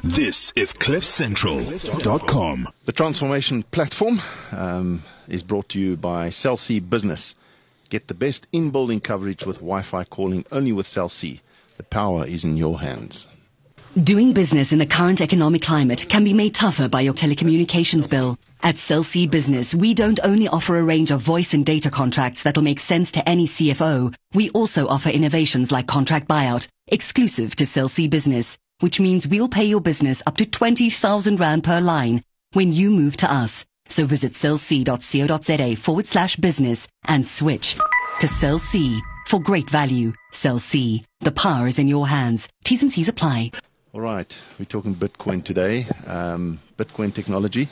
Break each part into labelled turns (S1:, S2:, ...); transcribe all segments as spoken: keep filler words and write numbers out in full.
S1: This is cliff central dot com.
S2: The Transformation Platform um, is brought to you by Cell C Business. Get the best in-building coverage with Wi-Fi calling only with Cell C. The power is in your hands.
S3: Doing business in the current economic climate can be made tougher by your telecommunications bill. At Cell C Business, we don't only offer a range of voice and data contracts that'll make sense to any C F O, we also offer innovations like contract buyout, exclusive to Cell C Business, which means we'll pay your business up to twenty thousand rand per line when you move to us. So visit cellc.co.za forward slash business and switch to Cell C for great value. Cell C, the power is in your hands. T's and C's apply.
S2: All right, we're talking Bitcoin today, um, Bitcoin technology.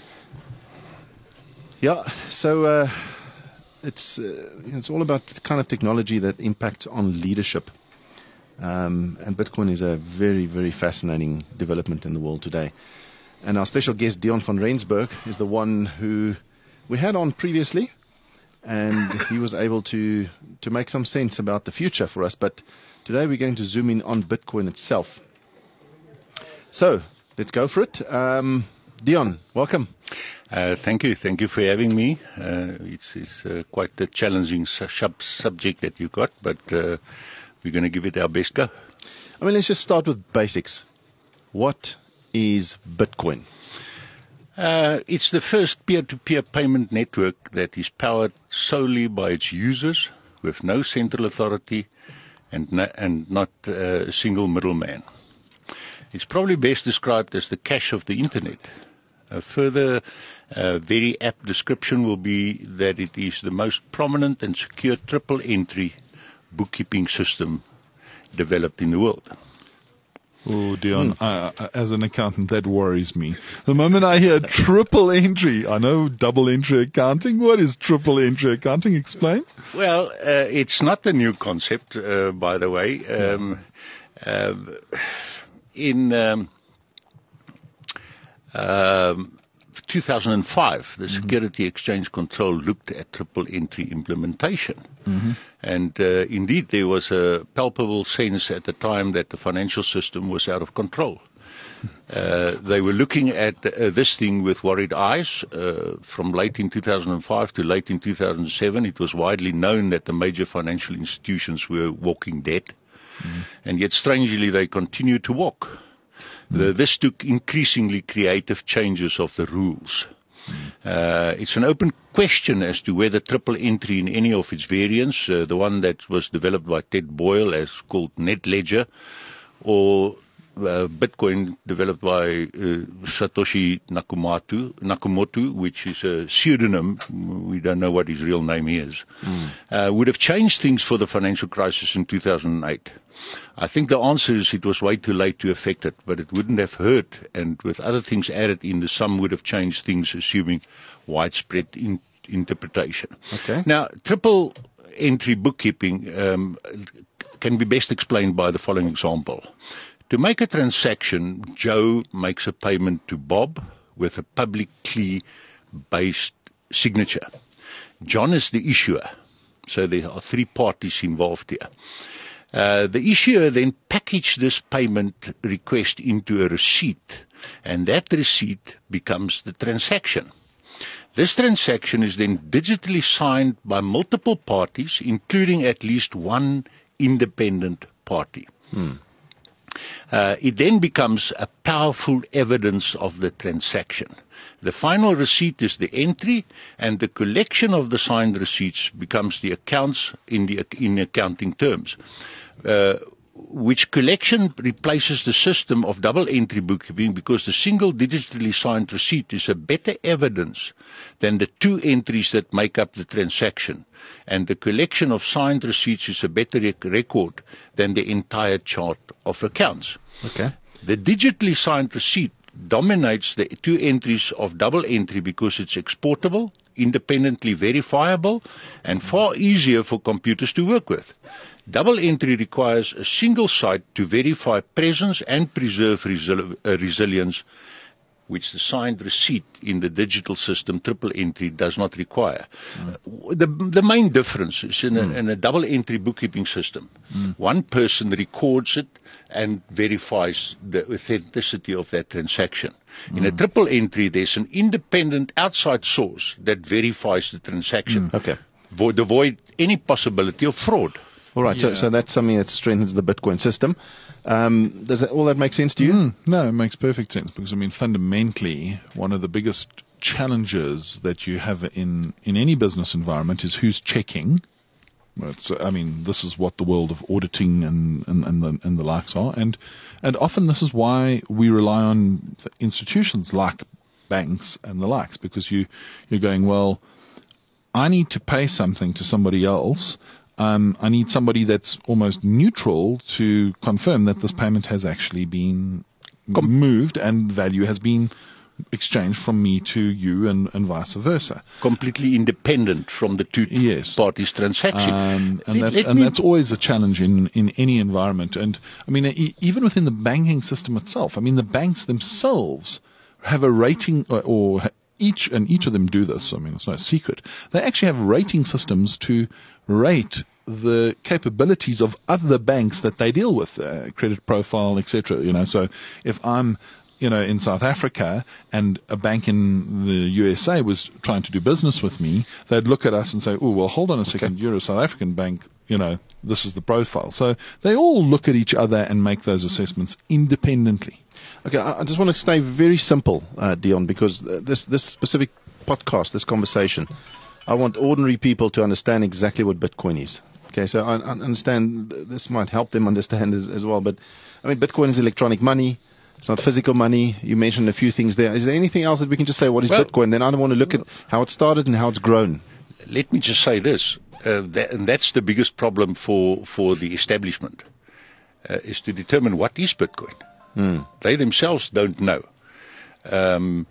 S2: Yeah, so uh, it's uh, it's all about the kind of technology that impacts on leadership. Um, and Bitcoin is a very, very fascinating development in the world today. And our special guest, Dion van Rensburg, is the one who we had on previously. And he was able to, to make some sense about the future for us. But today we're going to zoom in on Bitcoin itself. So, let's go for it. Um, Dion, welcome.
S4: Uh, thank you. Thank you for having me. Uh, it's it's uh, quite a challenging su- subject that you got, but uh, we're going to give it our best go.
S2: I mean, let's just start with basics. What is Bitcoin?
S4: Uh, it's the first peer-to-peer payment network that is powered solely by its users with no central authority and, no, and not uh, a single middleman. It's probably best described as the cash of the internet. A further uh, very apt description will be that it is the most prominent and secure triple entry bookkeeping system developed in the world.
S5: Oh, Dion, hmm. uh, as an accountant, that worries me. The moment I hear triple entry, I know double entry accounting. What is triple entry accounting? Explain.
S4: Well, uh, it's not a new concept, uh, by the way. Um, uh, in um, um, two thousand five, the mm-hmm. Security Exchange Control looked at triple entry implementation. Mm-hmm. And uh, indeed, there was a palpable sense at the time that the financial system was out of control. Uh, they were looking at uh, this thing with worried eyes. Uh, from late in two thousand five to late in two thousand seven, it was widely known that the major financial institutions were walking dead. Mm-hmm. And yet, strangely, they continued to walk. The, this took increasingly creative changes of the rules. Uh, it's an open question as to whether triple entry in any of its variants, uh, the one that was developed by Ted Boyle as called NetLedger, or uh, Bitcoin developed by uh, Satoshi Nakamoto, Nakamoto, which is a pseudonym, we don't know what his real name is, mm. uh, would have changed things for the financial crisis in two thousand eight. I think the answer is it was way too late to affect it, but it wouldn't have hurt, and with other things added in, the sum would have changed things, assuming widespread in, interpretation.
S2: Okay.
S4: Now, triple entry bookkeeping um, can be best explained by the following example. To make a transaction, Joe makes a payment to Bob with a publicly based signature. John is the issuer, so there are three parties involved here. Uh, the issuer then packaged this payment request into a receipt, and that receipt becomes the transaction. This transaction is then digitally signed by multiple parties, including at least one independent party. Hmm. Uh, it then becomes a powerful evidence of the transaction. The final receipt is the entry, and the collection of the signed receipts becomes the accounts in the in accounting terms. Uh, which collection replaces the system of double entry bookkeeping because the single digitally signed receipt is a better evidence than the two entries that make up the transaction, and the collection of signed receipts is a better rec- record than the entire chart of accounts.
S2: Okay.
S4: The digitally signed receipt dominates the two entries of double entry because it's exportable, independently verifiable, and far easier for computers to work with. Double entry requires a single site to verify presence and preserve resil- uh, resilience which the signed receipt in the digital system, triple entry, does not require. Mm. Uh, the, the main difference is in a, mm. in a double entry bookkeeping system. Mm. One person records it and verifies the authenticity of that transaction. Mm. In a triple entry, there's an independent outside source that verifies the transaction.
S2: Mm. Okay.
S4: Vo- avoid any possibility of fraud.
S2: All right, yeah. so, so that's something that strengthens the Bitcoin system. Um, does that, all that make sense to you?
S5: Mm, no, it makes perfect sense because, I mean, fundamentally, one of the biggest challenges that you have in, in any business environment is who's checking. It's, I mean, this is what the world of auditing and, and, and, the, and the likes are. And, and often this is why we rely on institutions like banks and the likes, because you, you're going, well, I need to pay something to somebody else. Um, I need somebody that's almost neutral to confirm that this payment has actually been Com- moved and value has been exchanged from me to you and, and vice versa.
S4: Completely independent from the two
S5: yes.
S4: parties' transaction.
S5: Um, and
S4: let,
S5: that,
S4: let
S5: and that's always a challenge in, in any environment. And I mean, e- even within the banking system itself, I mean, the banks themselves have a rating or, or each, and each of them do this. I mean, it's no secret. They actually have rating systems to rate the capabilities of other banks that they deal with, uh, credit profile, et cetera. You know, so if I'm, you know, in South Africa and a bank in the U S A was trying to do business with me, they'd look at us and say, oh, well, hold on a second, okay. You're a South African bank, you know, this is the profile. So they all look at each other and make those assessments independently.
S2: Okay, I just want to stay very simple, uh, Dion, because this this specific podcast, this conversation, I want ordinary people to understand exactly what Bitcoin is. Okay, so I, I understand this might help them understand as, as well, but I mean, Bitcoin is electronic money. It's not physical money. You mentioned a few things there. Is there anything else that we can just say, what is well, Bitcoin? Then I don't want to look at how it started and how it's grown.
S4: Let me just say this, uh, that, and that's the biggest problem for, for the establishment, uh, is to determine what is Bitcoin. Mm. They themselves don't know. Um,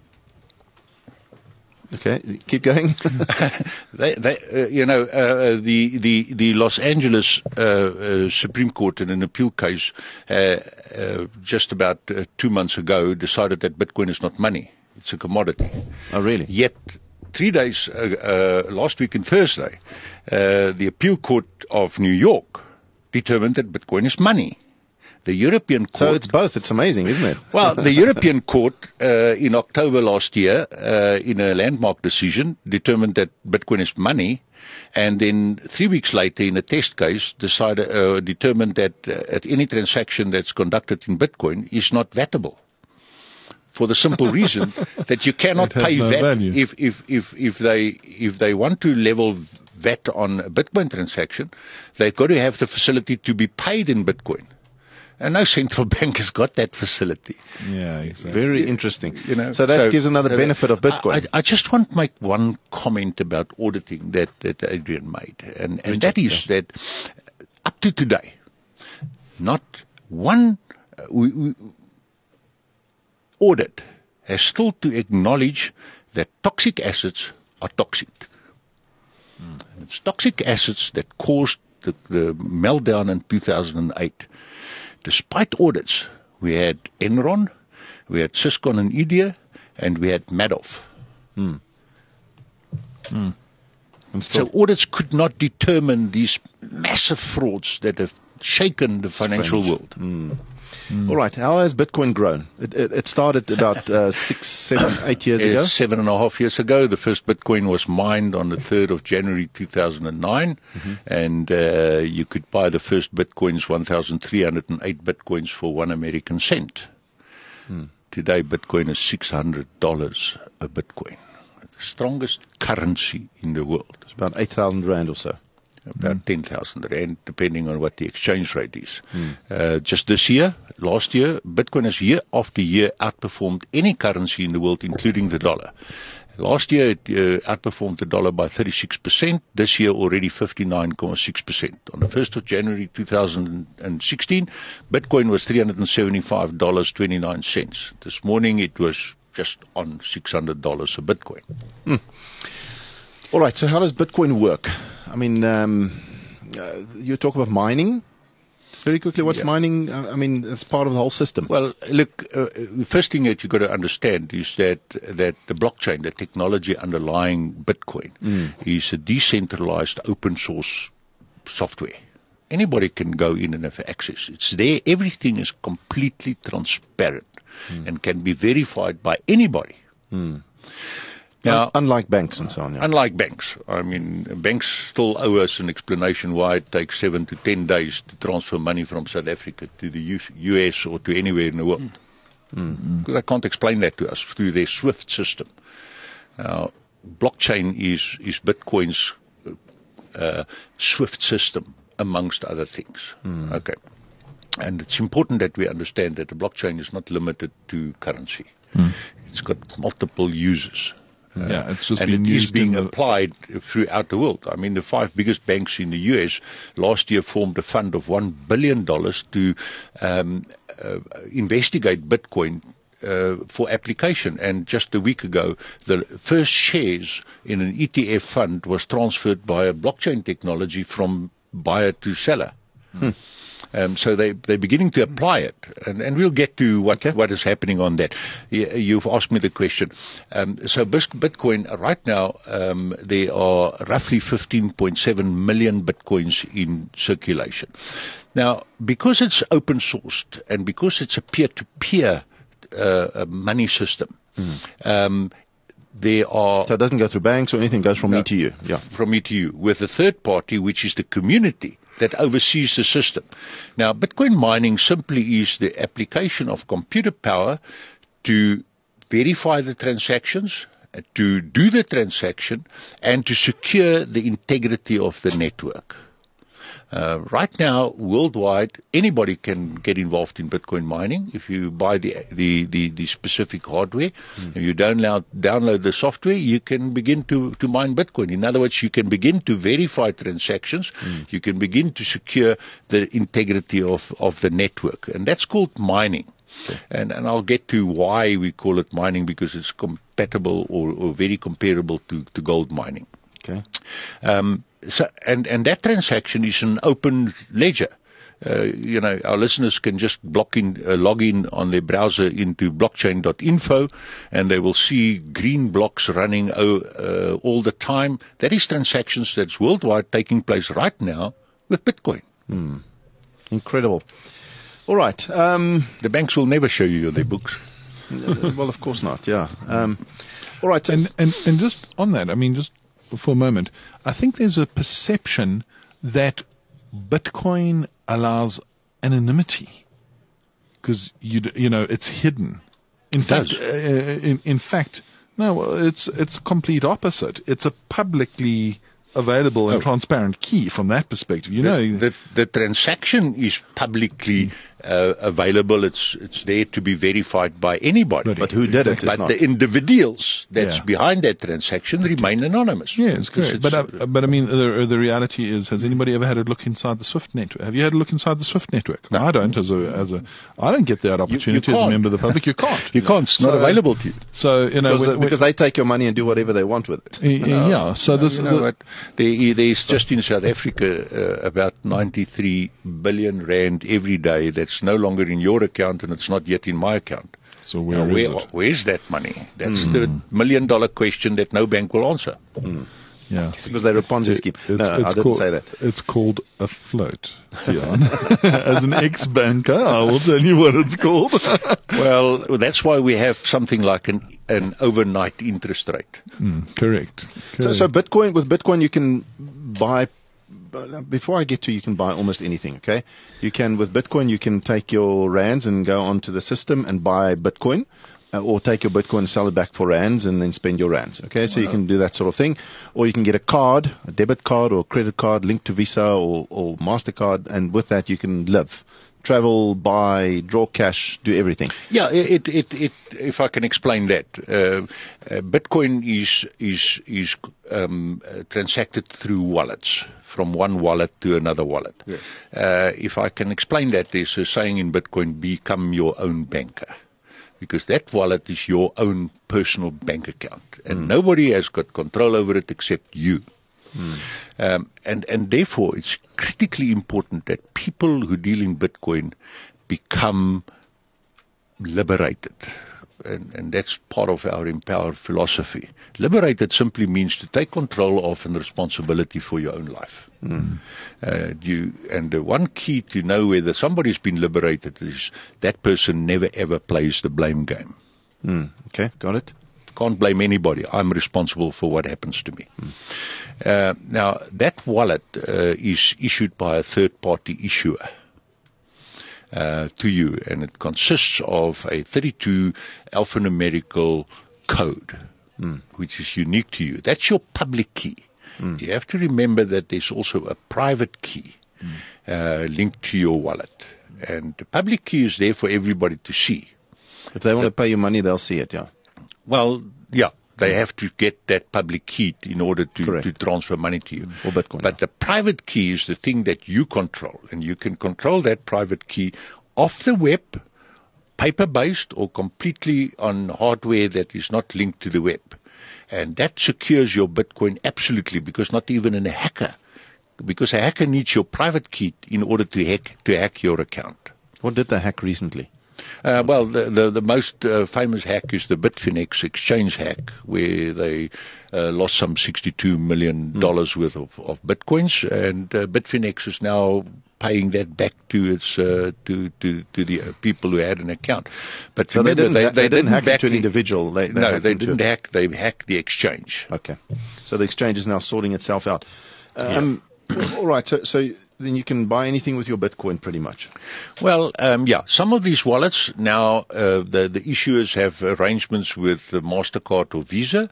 S2: okay, keep going.
S4: they, they, uh, you know, uh, the, the, the Los Angeles uh, uh, Supreme Court in an appeal case uh, uh, just about uh, two months ago decided that Bitcoin is not money; it's a commodity.
S2: Oh, really?
S4: Yet, three days uh, uh, last week on Thursday, uh, the appeal court of New York determined that Bitcoin is money. The European court...
S2: So it's both. It's amazing, isn't it?
S4: Well, the European court uh, in October last year, uh, in a landmark decision, determined that Bitcoin is money, and then three weeks later, in a test case, decided uh, determined that uh, at any transaction that's conducted in Bitcoin is not vatable. For the simple reason that you cannot pay
S5: no
S4: V A T
S5: value.
S4: if, if, if, if they if they want to level V A T on a Bitcoin transaction, they've got to have the facility to be paid in Bitcoin. And no central bank has got that facility.
S5: Yeah, exactly.
S2: Very interesting.
S4: You know,
S2: so that
S4: so,
S2: gives another
S4: so
S2: benefit of Bitcoin.
S4: I, I just want to make one comment about auditing that, that Adrian made. And, and that is that up to today, not one uh, we, we, audit has still to acknowledge that toxic assets are toxic. Mm. And it's toxic assets that caused the, the meltdown in two thousand eight. Despite audits, we had Enron, we had Syscon and Idea, and we had Madoff.
S2: Hmm. Hmm.
S4: So audits could not determine these massive frauds that have shaken the financial
S2: Strange.
S4: world.
S2: Hmm. Mm. All right. How has Bitcoin grown? It, it, it started about uh, six, seven, eight years ago.
S4: Seven and a half years ago. The first Bitcoin was mined on the third of January two thousand nine, mm-hmm. and uh, you could buy the first Bitcoins, one thousand three hundred eight Bitcoins for one American cent. Mm. Today, Bitcoin is six hundred dollars a Bitcoin. The strongest currency in the world.
S2: It's about eight thousand rand or so.
S4: About mm. ten thousand rand, depending on what the exchange rate is. Mm. Uh, just this year, last year, Bitcoin has year after year outperformed any currency in the world, including the dollar. Last year, it uh, outperformed the dollar by thirty-six percent. This year, already fifty-nine point six percent. On the first of January two thousand sixteen, Bitcoin was three hundred seventy-five dollars and twenty-nine cents. This morning, it was just on six hundred dollars a Bitcoin.
S2: Mm. All right, so how does Bitcoin work? I mean, um, uh, you talk about mining. Just very quickly, what's
S4: Yeah.
S2: mining? Uh, I mean, it's part of the whole system.
S4: Well, look, uh, first thing that you've got to understand is that that the blockchain, the technology underlying Bitcoin,
S2: Mm.
S4: is a decentralized open source software. Anybody can go in and have access. It's there. Everything is completely transparent
S2: Mm.
S4: and can be verified by anybody.
S2: Mm.
S4: Now,
S2: Unlike banks and so on. Yeah.
S4: unlike banks, I mean, banks still owe us an explanation why it takes seven to ten days to transfer money from South Africa to the U- U.S. or to anywhere in the world.
S2: Mm.
S4: Because they can't explain that to us through their SWIFT system. Now, blockchain is, is Bitcoin's uh, SWIFT system, amongst other things.
S2: Mm.
S4: Okay. And it's important that we understand that the blockchain is not limited to currency.
S5: Mm.
S4: It's got multiple uses. Uh,
S5: Yeah, it's just
S4: and
S5: being
S4: it is
S5: used
S4: being
S5: in the-
S4: applied throughout the world. I mean, the five biggest banks in the U S last year formed a fund of one billion dollars to um, uh, investigate Bitcoin uh, for application. And just a week ago, the first shares in an E T F fund was transferred by a blockchain technology from buyer to seller.
S2: Hmm.
S4: Um, so they, they're beginning to apply it, and, and we'll get to what, what is happening on that. Y- You've asked me the question. Um, so Bis- Bitcoin, uh, right now, um, there are roughly fifteen point seven million Bitcoins in circulation. Now, because it's open sourced and because it's a peer-to-peer uh, money system,
S2: Mm.
S4: um, there are...
S2: So it doesn't go through banks or anything, it goes from
S4: No.
S2: me to you. Yeah.
S4: From me to you, with a third party, which is the community that oversees the system. Now, Bitcoin mining simply is the application of computer power to verify the transactions, uh, to do the transaction, and to secure the integrity of the network. Uh, right now, worldwide, anybody can get involved in Bitcoin mining if you buy the the, the, the specific hardware.
S2: Mm.
S4: If you download download the software, you can begin to, to mine Bitcoin. In other words, you can begin to verify transactions.
S2: Mm.
S4: You can begin to secure the integrity of, of the network, and that's called mining. Okay. And and I'll get to why we call it mining, because it's compatible or, or very comparable to, to gold mining.
S2: Okay.
S4: Um, so, and, and that transaction is an open ledger. Uh, you know, our listeners can just block in, uh, log in on their browser into blockchain dot info, and they will see green blocks running uh, uh, all the time. That is transactions that's worldwide taking place right now with Bitcoin.
S2: Hmm. Incredible. All right. Um,
S4: the banks will never show you their books.
S2: Well, of course not. Yeah. Um, all right.
S5: And, and and just on that, I mean, just for a moment, I think there's a perception that Bitcoin allows anonymity because you d- you know it's hidden. In
S4: It
S5: fact,
S4: does.
S5: uh, in in fact, no, it's it's complete opposite. It's a publicly available and
S4: Oh.
S5: transparent key from that perspective. You
S4: the,
S5: know,
S4: the, the transaction is publicly uh, available. It's it's there to be verified by anybody.
S2: But who did it is
S4: But
S2: not.
S4: the individuals that's
S5: Yeah.
S4: behind that transaction remain anonymous.
S5: yes,
S4: Because
S5: correct. But
S4: it's-
S5: uh, but I mean, the the reality is, has anybody ever had a look inside the SWIFT network? Have you had a look inside the SWIFT network? No, I don't. As a as a, I don't get that opportunity as a
S4: can't.
S5: member of the public. You can't.
S4: you can't. It's not
S5: So-
S4: available to you.
S5: So you know,
S2: because,
S5: when-
S2: because they take your money and do whatever they want with it.
S5: when- uh, yeah. So this
S4: You know
S5: the-
S4: what? There, there's just in South Africa uh, about ninety-three billion rand every day that's no longer in your account, and it's not yet in my account.
S5: so where
S4: Now,
S5: is
S4: where,
S5: it?
S4: where's that money? That's the million dollar question that no bank will answer.
S5: Yeah.
S2: Because they're a Ponzi scheme.
S5: It's,
S2: No,
S5: it's
S2: I didn't
S5: called,
S2: say that.
S5: It's called a float, Dion. As an ex-banker, I will tell you what it's called.
S4: Well, that's why we have something like an an overnight interest rate.
S5: Mm, correct.
S2: So,
S5: correct.
S2: so Bitcoin, with Bitcoin, you can buy. Before I get to, you can buy almost anything. Okay, you can with Bitcoin, you can take your rands and go onto the system and buy Bitcoin, uh, or take your Bitcoin and sell it back for rands and then spend your rands. Okay, so you can do that sort of thing, or you can get a card, a debit card or a credit card linked to Visa or, or Mastercard, and with that you can live, travel, buy, draw cash, do everything.
S4: Yeah, it, it, it, if I can explain that, uh, uh, Bitcoin is is is um, uh, transacted through wallets, from one wallet to another wallet.
S2: Yes.
S4: Uh, if I can explain that, there's a saying in Bitcoin: become your own banker, because that wallet is your own personal bank account, and nobody has got control over it except you. Mm. Um, and, and therefore, it's critically important that people who deal in Bitcoin become liberated. And, and that's part of our empowered philosophy. Liberated simply means to take control of and responsibility for your own life. Mm. Uh, you, and the one key to know whether somebody's been liberated is that person never ever plays the blame game.
S2: Mm. Okay, got it.
S4: Can't blame anybody. I'm responsible for what happens to me. Mm. Uh, now, that wallet uh, is issued by a third-party issuer. Uh, to you, and it consists of a thirty-two alphanumerical code, mm. which is unique to you. That's your public key. Mm. You have to remember that there's also a private key mm. uh, linked to your wallet, and the public key is there for everybody to see.
S2: If they want
S4: the,
S2: to pay you money, they'll see it, yeah.
S4: Well, yeah. They have to get that public key in order to, to transfer money to you.
S2: Or Bitcoin.
S4: But the private key is the thing that you control, and you can control that private key off the web, paper-based, or completely on hardware that is not linked to the web. And that secures your Bitcoin absolutely, because not even a hacker, because a hacker needs your private key in order to hack, to hack your account.
S2: What did they hack recently?
S4: Uh, well, the, the, the most uh, famous hack is the Bitfinex exchange hack, where they uh, lost some sixty-two million dollars mm. worth of, of Bitcoins, and uh, Bitfinex is now paying that back to its uh, to, to, to the uh, people who had an account. But
S2: so
S4: remember,
S2: they didn't,
S4: they,
S2: ha-
S4: they
S2: they didn't, didn't hack into
S4: the,
S2: an individual. They, they
S4: no, they didn't
S2: a...
S4: hack. They hacked the exchange.
S2: Okay, so the exchange is now sorting itself out. Um, yeah. All right, so, so then you can buy anything with your Bitcoin pretty much.
S4: Well, um, yeah, some of these wallets now, uh, the, the issuers have arrangements with uh, MasterCard or Visa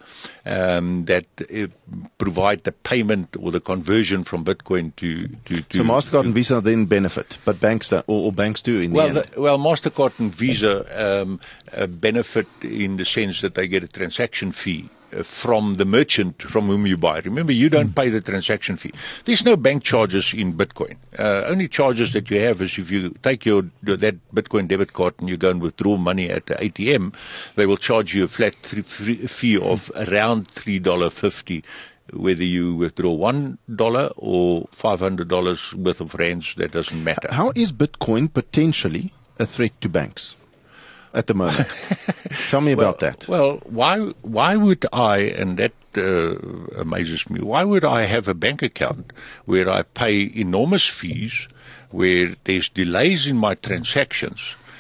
S4: um, that uh, provide the payment or the conversion from Bitcoin to... to, to
S2: so MasterCard to, and Visa then benefit, but banks do, or, or banks do in
S4: well,
S2: the end?
S4: The, well, MasterCard and Visa um, uh, benefit in the sense that they get a transaction fee from the merchant from whom you buy. Remember, you don't mm. pay the transaction fee. There's no bank charges in Bitcoin. Uh, only charges that you have is if you take your that Bitcoin debit card and you go and withdraw money at the A T M, they will charge you a flat th- fee of around three dollars fifty. Whether you withdraw one dollar or five hundred dollars worth of rands, that doesn't matter.
S2: How is Bitcoin potentially a threat to banks at the moment? Tell me
S4: well,
S2: about that.
S4: Well, why why would I, and that uh, amazes me, why would I have a bank account where I pay enormous fees, where there's delays in my transactions,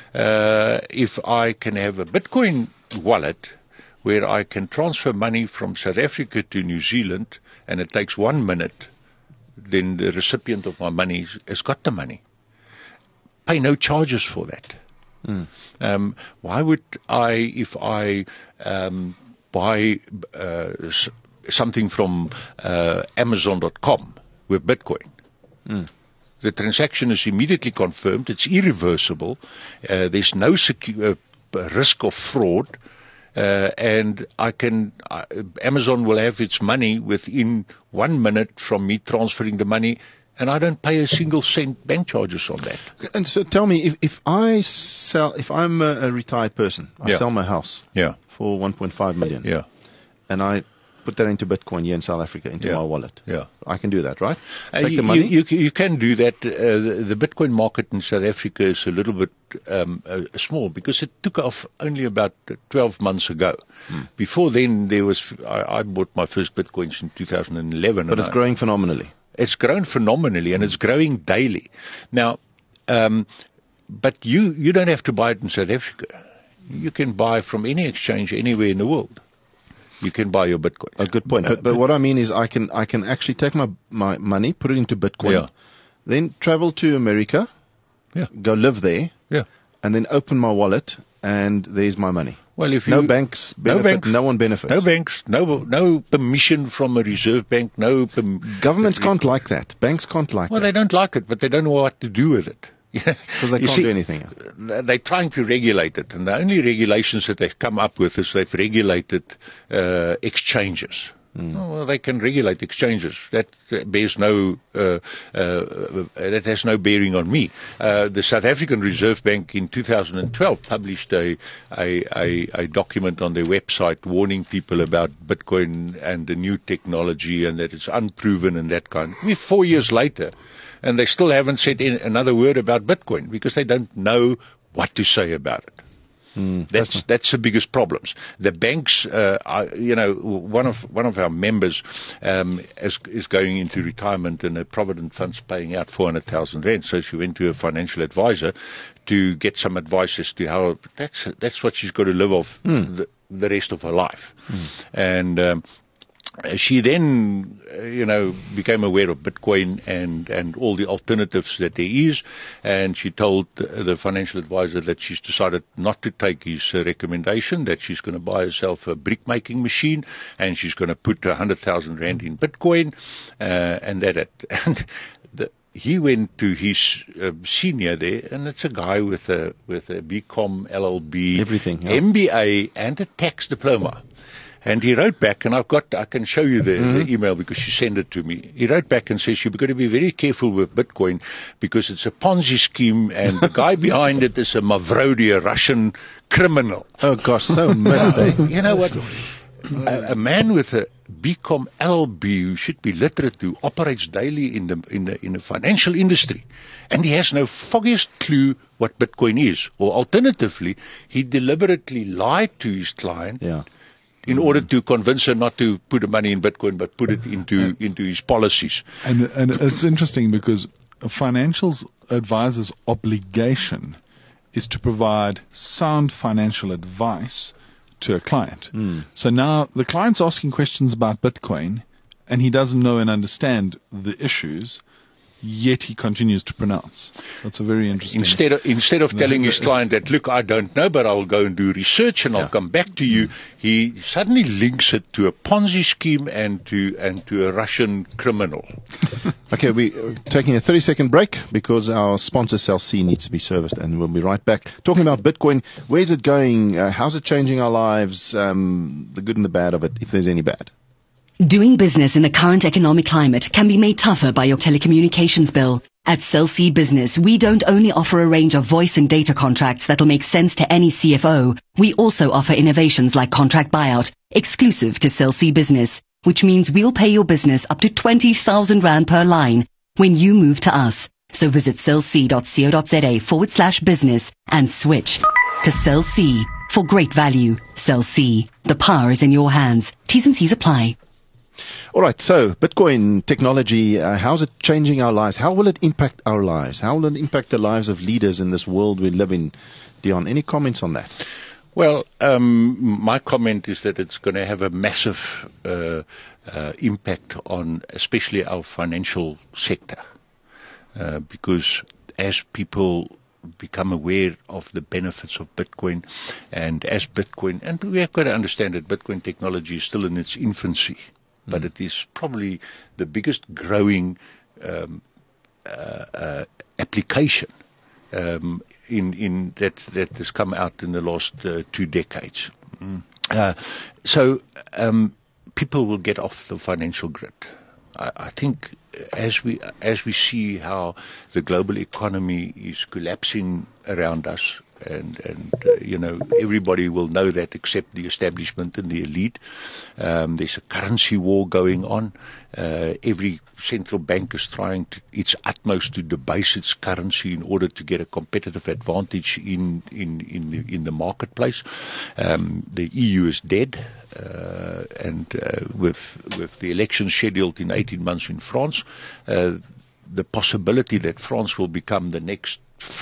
S4: uh, if I can have a Bitcoin wallet where I can transfer money from South Africa to New Zealand, and it takes one minute, then the recipient of my money has got the money. Pay no charges for that. Mm. Um, why would I, if I um, buy uh, s- something from uh, Amazon dot com with Bitcoin, mm. the transaction is immediately confirmed, it's irreversible, uh, there's no secu- uh, risk of fraud, uh, and I can uh, Amazon will have its money within one minute from me transferring the money. And I don't pay a single cent bank charges on that.
S2: And so tell me, if, if I sell, if I'm a, a retired person, I
S4: yeah.
S2: sell my house
S4: yeah.
S2: for one point five million.
S4: Yeah.
S2: And I put that into Bitcoin here in South Africa, into
S4: yeah.
S2: my wallet.
S4: Yeah.
S2: I can do that, right?
S4: Uh,
S2: Take
S4: you,
S2: the money.
S4: You, you, you can do that. Uh, the, the Bitcoin market in South Africa is a little bit um, uh, small because it took off only about twelve months ago. Hmm. Before then, there was I, I bought my first Bitcoins in two thousand eleven.
S2: But it's
S4: I,
S2: growing phenomenally.
S4: It's grown phenomenally, and it's growing daily. Now, um, but you, you don't have to buy it in South Africa. You can buy from any exchange anywhere in the world. You can buy your Bitcoin.
S2: A good point. But, but what I mean is I can I can actually take my, my money, put it into Bitcoin,
S4: yeah.
S2: then travel to America,
S4: yeah.
S2: go live there,
S4: yeah.
S2: and then open my wallet, and there's my money.
S4: Well, if you,
S2: no banks benefit,
S4: no, banks,
S2: no one benefits.
S4: No banks, no no permission from a reserve bank, no... Pem-
S2: Governments can't like that. Banks can't like
S4: well,
S2: that.
S4: Well, they don't like it, but they don't know what to do with it.
S2: Because they
S4: you
S2: can't
S4: see,
S2: do anything.
S4: They're trying to regulate it, and the only regulations that they've come up with is they've regulated uh, exchanges. Mm. Oh, well, they can regulate exchanges. That uh, bears no, uh, uh, that has no bearing on me. Uh, the South African Reserve Bank in two thousand twelve published a, a, a, a document on their website warning people about Bitcoin and the new technology and that it's unproven and that kind. I mean, four years later, and they still haven't said in another word about Bitcoin because they don't know what to say about it. Mm, that's that's, that's the biggest problems. The banks, uh, are, you know, one of one of our members um, is, is going into retirement, and a Provident Fund's paying out four hundred thousand rand. So she went to a financial advisor to get some advice as to how that's that's what she's got to live off mm. the, the rest of her life, mm. and. Um, She then, uh, you know, became aware of Bitcoin and, and all the alternatives that there is, and she told the, the financial advisor that she's decided not to take his uh, recommendation, that she's going to buy herself a brick-making machine, and she's going to put one hundred thousand rand in Bitcoin, uh, and that, and the, he went to his uh, senior there, and it's a guy with a, with a B Com, L L B,
S2: everything, yeah.
S4: M B A, and a tax diploma. And he wrote back, and I've got, I can show you the, mm-hmm. the email because she sent it to me. He wrote back and says, you've got to be very careful with Bitcoin because it's a Ponzi scheme and the guy behind it is a Mavrodi, a Russian criminal.
S2: Oh gosh, so missed.
S4: You know what? A, a man with a B Com L L B who should be literate, who operates daily in the, in the, in the financial industry, and he has no foggiest clue what Bitcoin is. Or alternatively, he deliberately lied to his client.
S2: Yeah.
S4: In order to convince her not to put the money in Bitcoin, but put it into into his policies.
S5: And and it's interesting because a financial advisor's obligation is to provide sound financial advice to a client. Mm. So now the client's asking questions about Bitcoin, and he doesn't know and understand the issues, yet he continues to pronounce. That's a very interesting...
S4: Instead of, instead of telling his client that, look, I don't know, but I'll go and do research and yeah. I'll come back to you, he suddenly links it to a Ponzi scheme and to and to a Russian criminal.
S2: Okay, we're taking a thirty-second break because our sponsor, Cell C, needs to be serviced, and we'll be right back. Talking about Bitcoin, where's it going? Uh, how's it changing our lives? Um, the good and the bad of it, if there's any bad.
S3: Doing business in the current economic climate can be made tougher by your telecommunications bill. At Cell C Business, we don't only offer a range of voice and data contracts that'll make sense to any C F O, we also offer innovations like contract buyout, exclusive to Cell C Business, which means we'll pay your business up to twenty thousand rand per line when you move to us. So visit cellc.co.za forward slash business and switch to Cell C for great value. Cell C. The power is in your hands. T's and C's apply.
S2: All right, so Bitcoin technology, uh, how's it changing our lives? How will it impact our lives? How will it impact the lives of leaders in this world we live in? Dion, any comments on that?
S4: Well, um, my comment is that it's going to have a massive uh, uh, impact on especially our financial sector uh, because as people become aware of the benefits of Bitcoin and as Bitcoin, and we have got to understand that Bitcoin technology is still in its infancy. But it is probably the biggest growing um, uh, uh, application um, in in that that has come out in the last uh, two decades. Mm. Uh, so um, people will get off the financial grid. I, I think as we as we see how the global economy is collapsing around us. And, and uh, you know, everybody will know that except the establishment and the elite. Um, there's a currency war going on. Uh, every central bank is trying to, its utmost to debase its currency in order to get a competitive advantage in in in the, in the marketplace. Um, the E U is dead, uh, and uh, with with the elections scheduled in eighteen months in France, uh, the possibility that France will become the next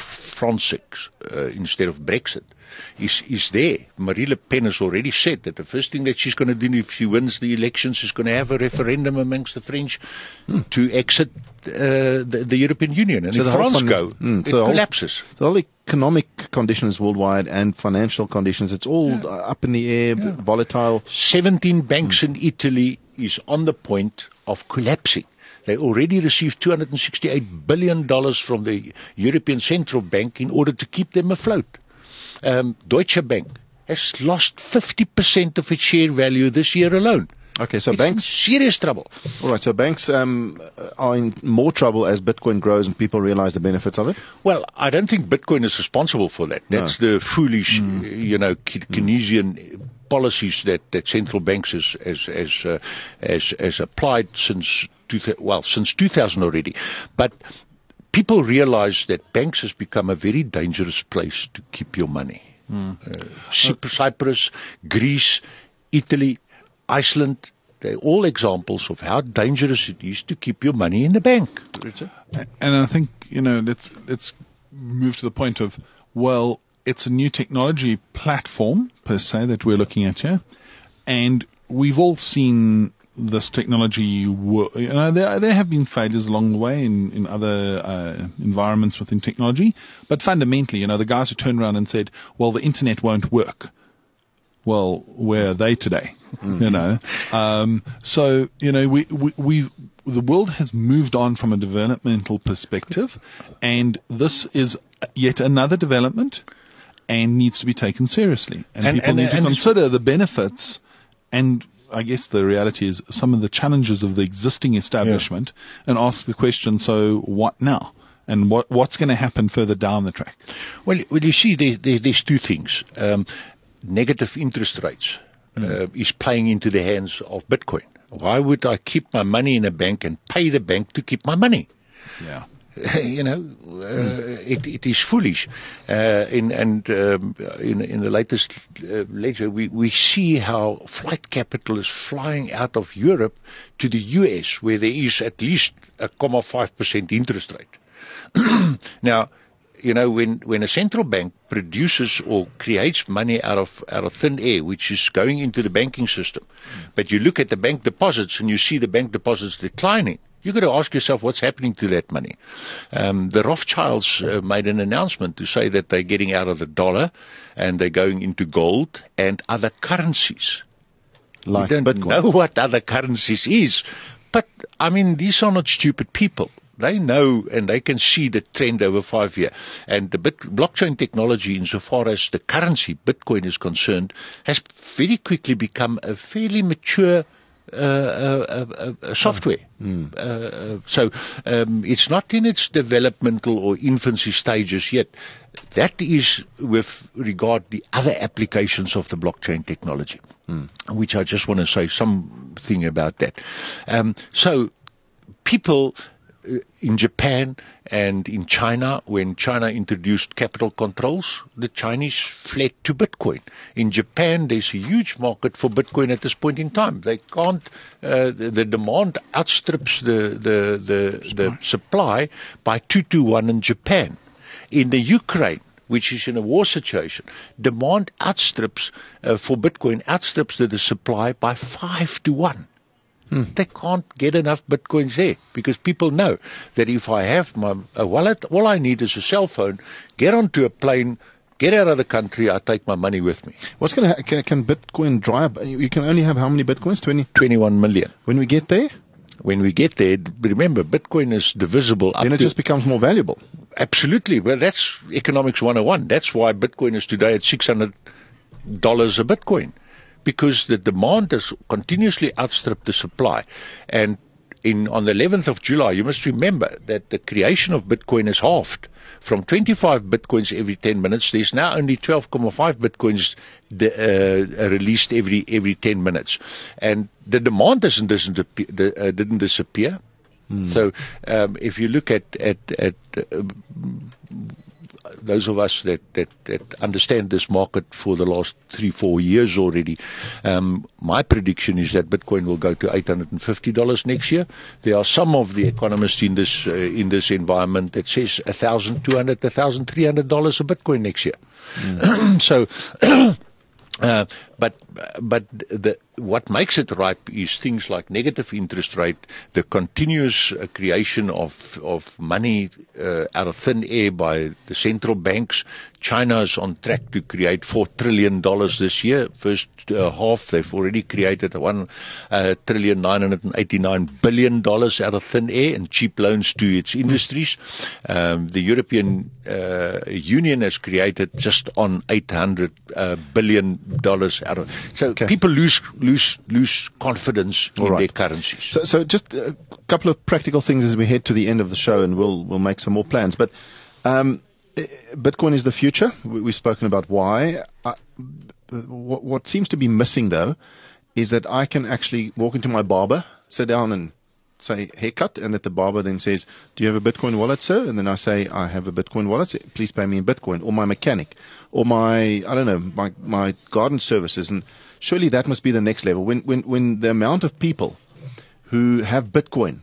S4: Francex uh, instead of Brexit is is there. Marie Le Pen has already said that the first thing that she's going to do if she wins the elections is going to have a referendum amongst the French hmm. to exit uh, the, the European Union. And so if France go, mm, it so collapses.
S2: The whole economic conditions worldwide and financial conditions, it's all yeah. up in the air, yeah. volatile.
S4: seventeen banks mm. in Italy is on the point of collapsing. They already received two hundred sixty-eight billion dollars from the European Central Bank in order to keep them afloat. Um, Deutsche Bank has lost fifty percent of its share value this year alone.
S2: Okay, so
S4: it's
S2: banks,
S4: in serious trouble.
S2: all right, so banks um, are in more trouble as Bitcoin grows and people realize the benefits of it?
S4: Well, I don't think Bitcoin is responsible for that. That's
S2: No.
S4: the foolish, mm. you know, Keynesian policies that, that central banks has has has, uh, has, has applied since two, well since two thousand already. But people realize that banks has become a very dangerous place to keep your money. Mm. Uh, Cyprus, Greece, Italy, Iceland, they're all examples of how dangerous it is to keep your money in the bank.
S2: Richard?
S5: And I think, you know, let's let's move to the point of, well, it's a new technology platform, per se, that we're looking at here. And we've all seen this technology work. You know, there, there have been failures along the way in, in other uh, environments within technology. But fundamentally, you know, the guys who turned around and said, well, the internet won't work. Well, where are they today? Mm-hmm. You know, um, so you know, we we we the world has moved on from a developmental perspective, and this is yet another development, and needs to be taken seriously. And, and people and, need and to consider the benefits, and I guess the reality is some of the challenges of the existing establishment, yeah. and ask the question: so what now? And what what's going to happen further down the track?
S4: Well, well, you see, there, there, there's two things. Um, Negative interest rates uh, mm. is playing into the hands of Bitcoin. Why would I keep my money in a bank and pay the bank to keep my money?
S5: Yeah.
S4: you know, uh, mm. it, it is foolish. Uh, in, and um, in, in the latest uh, ledger, we, we see how flight capital is flying out of Europe to the U S, where there is at least a zero point five percent interest rate. Now, you know, when, when a central bank produces or creates money out of out of thin air, which is going into the banking system, mm. but you look at the bank deposits and you see the bank deposits declining, you've got to ask yourself what's happening to that money. Um, the Rothschilds uh, made an announcement to say that they're getting out of the dollar and they're going into gold and other currencies.
S2: Like
S4: we don't
S2: Bitcoin.
S4: know what other currencies is, but I mean, these are not stupid people. They know and they can see the trend over five years. And the bit, blockchain technology, insofar as the currency, Bitcoin, is concerned, has very quickly become a fairly mature uh, uh, uh, uh, software. Mm. Uh, so um, it's not in its developmental or infancy stages yet. That is with regard to the other applications of the blockchain technology, mm. which I just want to say something about that. Um, so people in Japan and in China, when China introduced capital controls, the Chinese fled to Bitcoin. In Japan, there's a huge market for Bitcoin at this point in time. They can't, uh, the, the demand outstrips the, the, the, the supply by two to one in Japan. In the Ukraine, which is in a war situation, demand outstrips, uh, for Bitcoin outstrips the, the supply by five to one. Hmm. They can't get enough Bitcoins there because people know that if I have my a wallet, all I need is a cell phone, get onto a plane, get out of the country, I take my money with me.
S2: What's going to ha- can, can Bitcoin dry up? You can only have how many Bitcoins? twenty?
S4: twenty-one million.
S2: When we get there?
S4: When we get there, remember, Bitcoin is divisible up
S2: Then it
S4: to,
S2: just becomes more valuable.
S4: Absolutely. Well, that's economics one oh one. That's why Bitcoin is today at six hundred dollars a Bitcoin. Because the demand has continuously outstripped the supply. And in on the eleventh of July, you must remember that the creation of Bitcoin is halved. From twenty-five Bitcoins every ten minutes, there's now only twelve point five Bitcoins de, uh, released every every ten minutes. And the demand doesn't, doesn't appear, uh, didn't disappear. Mm. So um, if you look at, at, at uh, those of us that, that, that understand this market for the last three, four years already, um, my prediction is that Bitcoin will go to eight hundred fifty dollars next year. There are some of the economists in this uh, in this environment that says one thousand two hundred dollars, one thousand three hundred dollars a Bitcoin next year. Mm. so, uh, but but the, what makes it ripe is things like negative interest rate, the continuous uh, creation of of money uh, out of thin air by the central banks. China is on track to create four trillion dollars this year. First uh, half, they've already created one uh, trillion nine hundred eighty-nine billion dollars out of thin air and cheap loans to its industries. Um, the European uh, Union has created just on eight hundred uh, billion dollars out of. So
S2: Okay.
S4: people lose lose lose confidence
S2: All
S4: in
S2: right.
S4: their currencies.
S2: So, so just a couple of practical things as we head to the end of the show, and we'll we'll make some more plans. But um, eh, Bitcoin is the future. We, we've spoken about why. Uh, what, what seems to be missing, though, is that I can actually walk into my barber, sit down, and say haircut, and that the barber then says, "Do you have a Bitcoin wallet, sir?" And then I say, "I have a Bitcoin wallet. Please pay me in Bitcoin." Or my mechanic, or my I don't know, my my garden services. And surely that must be the next level. When when when the amount of people who have Bitcoin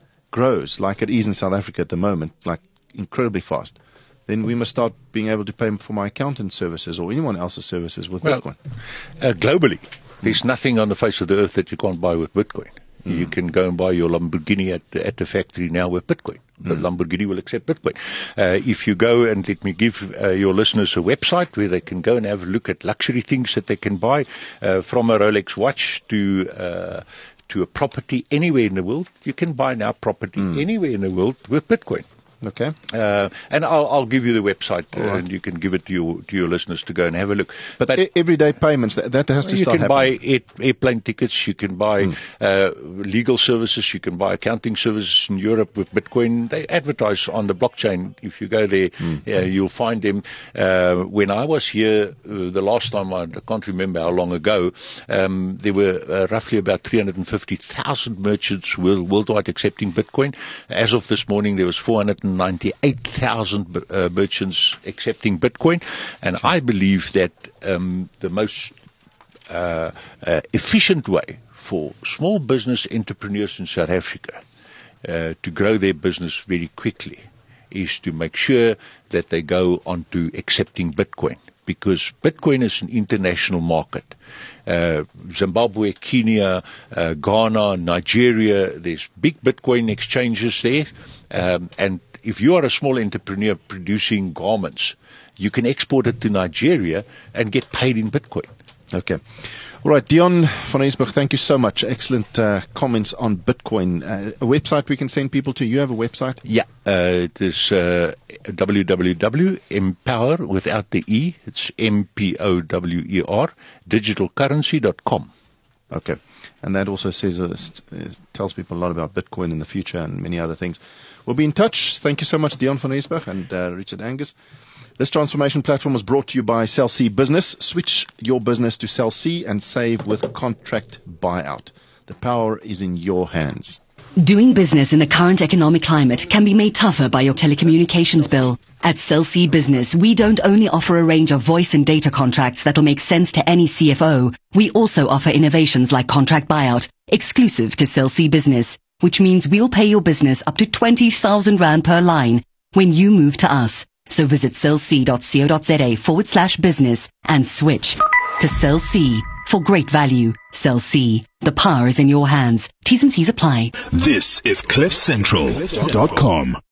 S2: grows like it is in South Africa at the moment, like incredibly fast, then we must start being able to pay for my accountant services or anyone else's services with
S4: Well,
S2: Bitcoin.
S4: Uh, globally, there's nothing on the face of the earth that you can't buy with Bitcoin. Mm. You can go and buy your Lamborghini at the, at the factory now with Bitcoin. The mm. Lamborghini will accept Bitcoin. Uh, if you go and let me give uh, your listeners a website where they can go and have a look at luxury things that they can buy, uh, from a Rolex watch to uh, to a property anywhere in the world. You can buy now property mm. anywhere in the world with Bitcoin.
S2: Okay.
S4: Uh, and I'll, I'll give you the website, uh,
S2: right.
S4: and you can give it to your to your listeners to go and have a look.
S2: But, but e- everyday payments, that, that has to
S4: you
S2: start
S4: can
S2: happening.
S4: buy air, airplane tickets, you can buy mm. uh, legal services, you can buy accounting services in Europe with Bitcoin. They advertise on the blockchain. If you go there, mm. uh, you'll find them. Uh, when I was here uh, the last time, I can't remember how long ago, um, there were uh, roughly about three hundred fifty thousand merchants world, worldwide accepting Bitcoin. As of this morning, there was four hundred ninety-eight thousand uh, merchants accepting Bitcoin, and I believe that um, the most uh, uh, efficient way for small business entrepreneurs in South Africa uh, to grow their business very quickly is to make sure that they go on to accepting Bitcoin, because Bitcoin is an international market. Uh, Zimbabwe, Kenya, uh, Ghana, Nigeria, there's big Bitcoin exchanges there, um, and if you are a small entrepreneur producing garments, you can export it to Nigeria and get paid in Bitcoin.
S2: Okay. All right, Dion van Rensburg, thank you so much. Excellent uh, comments on Bitcoin. Uh, a website we can send people to. You have a website?
S4: Yeah, uh, it is uh, w w w dot empower, without the E, it's M P O W E R, digital currency dot com.
S2: Okay. And that also says uh, st- uh, tells people a lot about Bitcoin in the future and many other things. We'll be in touch. Thank you so much, Dion van Rensburg and uh, Richard Angus. This transformation platform was brought to you by Cell C Business. Switch your business to Cell C and save with contract buyout. The power is in your hands.
S3: Doing business in the current economic climate can be made tougher by your telecommunications bill. At Cell C Business, we don't only offer a range of voice and data contracts that'll make sense to any C F O, we also offer innovations like contract buyout, exclusive to Cell C Business, which means we'll pay your business up to twenty thousand rand per line when you move to us. So visit cellc.co.za forward slash business and switch to Cell C. For great value, Cell C. The power is in your hands. T's and C's apply.
S1: This is cliff central dot com.